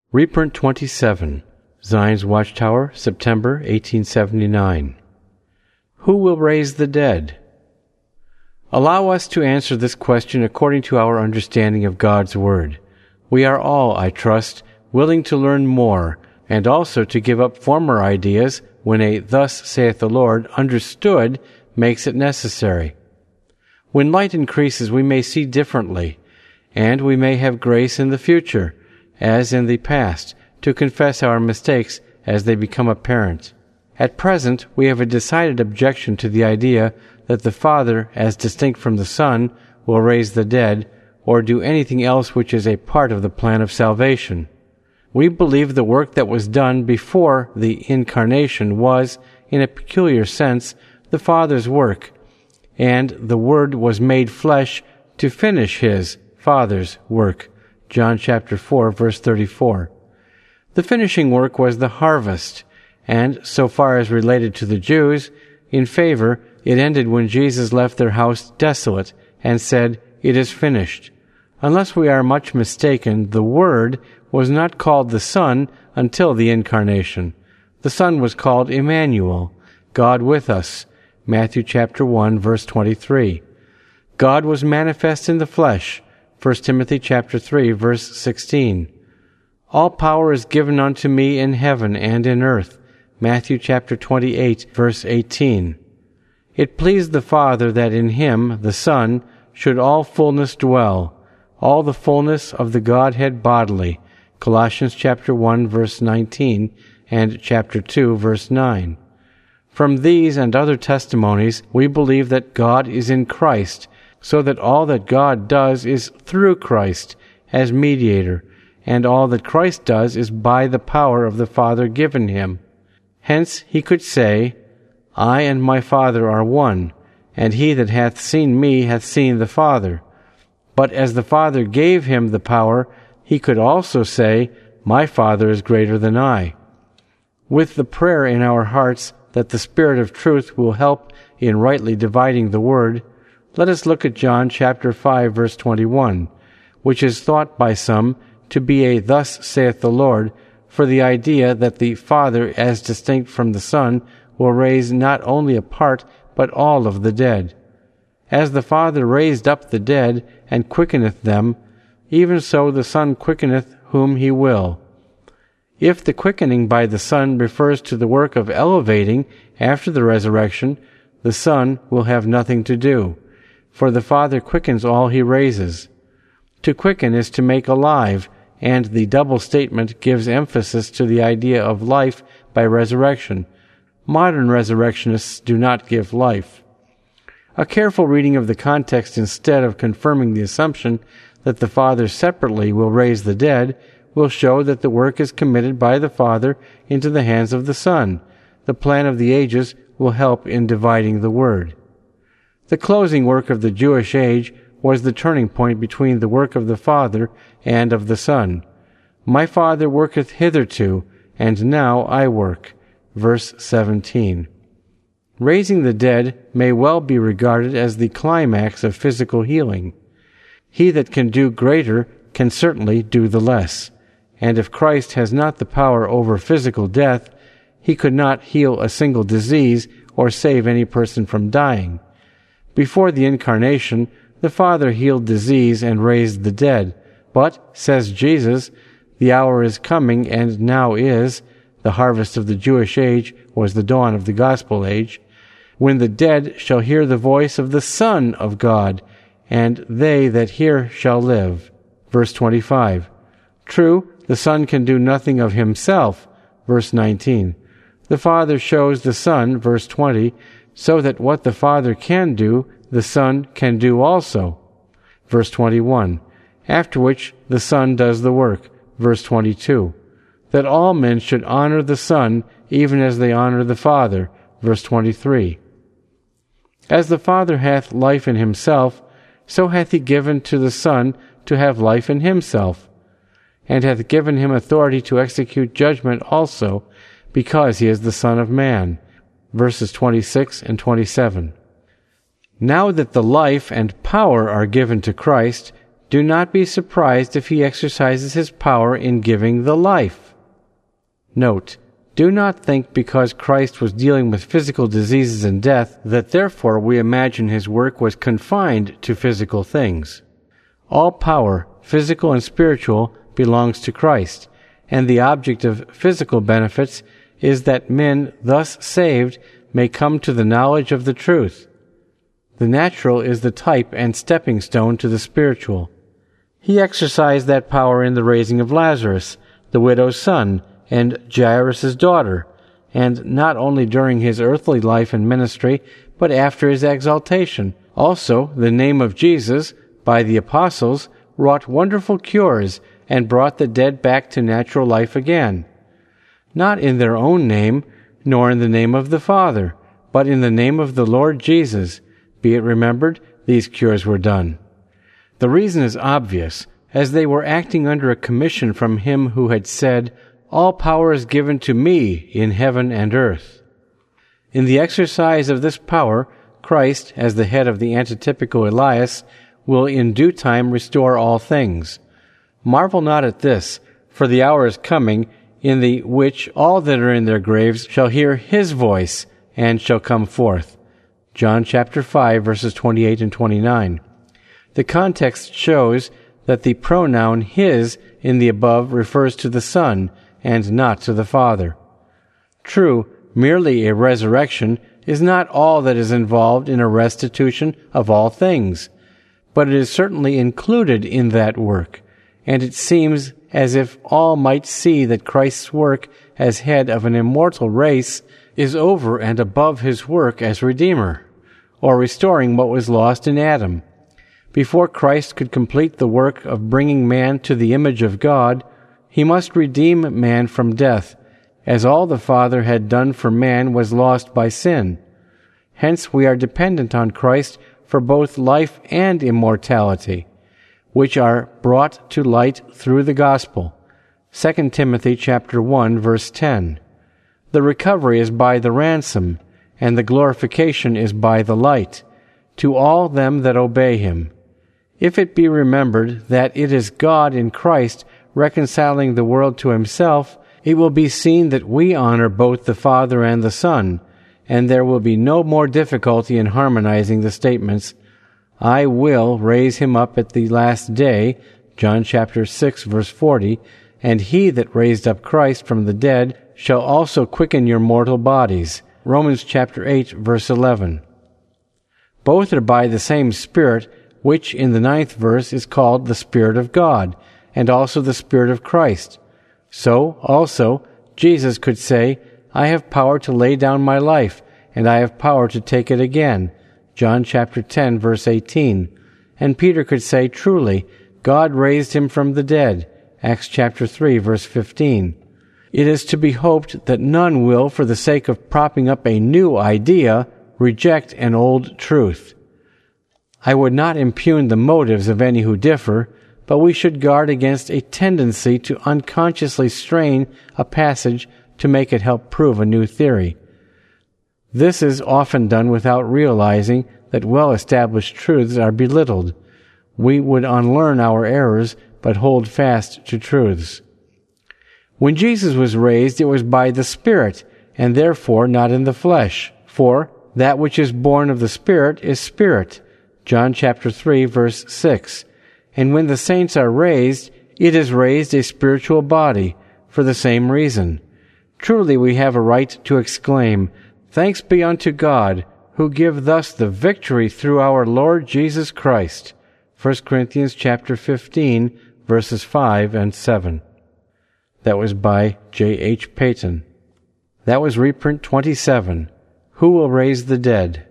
Reprint 27, Zion's Watchtower, September 1879. Who will raise the dead? Allow us to answer this question according to our understanding of God's Word. We are all, I trust, willing to learn more, and also to give up former ideas when a "Thus saith the Lord" understood makes it necessary. When light increases, we may see differently, and we may have grace in the future, as in the past, to confess our mistakes as they become apparent. At present, we have a decided objection to the idea that the Father, as distinct from the Son, will raise the dead, or do anything else which is a part of the plan of salvation. We believe the work that was done before the Incarnation was, in a peculiar sense, the Father's work, and the Word was made flesh to finish His, Father's, work. John chapter 4, verse 34. The finishing work was the harvest, and, so far as related to the Jews, in favor, it ended when Jesus left their house desolate and said, "It is finished." Unless we are much mistaken, the Word was not called the Son until the Incarnation. The Son was called Emmanuel, God with us, Matthew chapter 1, verse 23. God was manifest in the flesh, 1 Timothy chapter 3, verse 16. All power is given unto me in heaven and in earth, Matthew chapter 28, verse 18. It pleased the Father that in Him, the Son, should all fullness dwell, all the fullness of the Godhead bodily, Colossians chapter 1, verse 19, and chapter 2, verse 9. From these and other testimonies, we believe that God is in Christ, so that all that God does is through Christ as mediator, and all that Christ does is by the power of the Father given Him. Hence He could say, "I and my Father are one, and he that hath seen me hath seen the Father." But as the Father gave Him the power, He could also say, "My Father is greater than I." With the prayer in our hearts that the Spirit of truth will help in rightly dividing the Word, let us look at John chapter 5, verse 21, which is thought by some to be a "Thus saith the Lord," for the idea that the Father, as distinct from the Son, will raise not only a part, but all of the dead. As the Father raised up the dead, and quickeneth them, even so the Son quickeneth whom He will. If the quickening by the Son refers to the work of elevating after the resurrection, the Son will have nothing to do, for the Father quickens all He raises. To quicken is to make alive, and the double statement gives emphasis to the idea of life by resurrection. Modern resurrectionists do not give life. A careful reading of the context, instead of confirming the assumption that the Father separately will raise the dead, will show that the work is committed by the Father into the hands of the Son. The plan of the ages will help in dividing the Word. The closing work of the Jewish age was the turning point between the work of the Father and of the Son. "My Father worketh hitherto, and now I work." Verse 17. Raising the dead may well be regarded as the climax of physical healing. He that can do greater can certainly do the less. And if Christ has not the power over physical death, He could not heal a single disease or save any person from dying. Before the Incarnation, the Father healed disease and raised the dead. But, says Jesus, the hour is coming, and now is, the harvest of the Jewish age was the dawn of the gospel age, when the dead shall hear the voice of the Son of God, and they that hear shall live. Verse 25. True, the Son can do nothing of Himself. Verse 19. The Father shows the Son, verse 20, so that what the Father can do, the Son can do also. Verse 21. After which the Son does the work. Verse 22. That all men should honor the Son, even as they honor the Father. Verse 23. As the Father hath life in Himself, so hath He given to the Son to have life in Himself, and hath given Him authority to execute judgment also, because He is the Son of Man. Verses 26 and 27. Now that the life and power are given to Christ, do not be surprised if he exercises his power in giving the life. Note, do not think because Christ was dealing with physical diseases and death that therefore we imagine his work was confined to physical things. All power, physical and spiritual, belongs to Christ, and the object of physical benefits is that men, thus saved, may come to the knowledge of the truth. The natural is the type and stepping stone to the spiritual. He exercised that power in the raising of Lazarus, the widow's son, and Jairus' daughter, and not only during his earthly life and ministry, but after his exaltation. Also, the name of Jesus, by the apostles, wrought wonderful cures and brought the dead back to natural life again. Not in their own name, nor in the name of the Father, but in the name of the Lord Jesus, be it remembered, these cures were done. The reason is obvious, as they were acting under a commission from him who had said, "All power is given to me in heaven and earth." In the exercise of this power, Christ, as the head of the antitypical Elias, will in due time restore all things. Marvel not at this, for the hour is coming, in the which all that are in their graves shall hear his voice, and shall come forth. John chapter 5, verses 28 and 29. The context shows that the pronoun his in the above refers to the Son, and not to the Father. True, merely a resurrection is not all that is involved in a restitution of all things, but it is certainly included in that work, and it seems as if all might see that Christ's work as head of an immortal race is over and above his work as Redeemer, or restoring what was lost in Adam. Before Christ could complete the work of bringing man to the image of God, he must redeem man from death, as all the Father had done for man was lost by sin. Hence we are dependent on Christ for both life and immortality, which are brought to light through the gospel. 2 Timothy chapter 1, verse 10. The recovery is by the ransom, and the glorification is by the light, to all them that obey him. If it be remembered that it is God in Christ reconciling the world to himself, it will be seen that we honor both the Father and the Son, and there will be no more difficulty in harmonizing the statements, "I will raise him up at the last day," John chapter 6, verse 40, "and he that raised up Christ from the dead shall also quicken your mortal bodies," Romans chapter 8, verse 11. Both are by the same Spirit, which in the 9th verse is called the Spirit of God, and also the Spirit of Christ. So, also, Jesus could say, "I have power to lay down my life, and I have power to take it again," John chapter 10, verse 18. And Peter could say, "Truly, God raised him from the dead," Acts chapter 3, verse 15. It is to be hoped that none will, for the sake of propping up a new idea, reject an old truth. I would not impugn the motives of any who differ, but we should guard against a tendency to unconsciously strain a passage to make it help prove a new theory. This is often done without realizing that well-established truths are belittled. We would unlearn our errors, but hold fast to truths. When Jesus was raised, it was by the Spirit, and therefore not in the flesh. For that which is born of the Spirit is spirit. John chapter 3, verse 6. And when the saints are raised, it is raised a spiritual body, for the same reason. Truly we have a right to exclaim, "Thanks be unto God, who give thus the victory through our Lord Jesus Christ." 1 Corinthians chapter 15, verses 5 and 7. That was by J. H. Payton. That was reprint 27. Who Will Raise the Dead?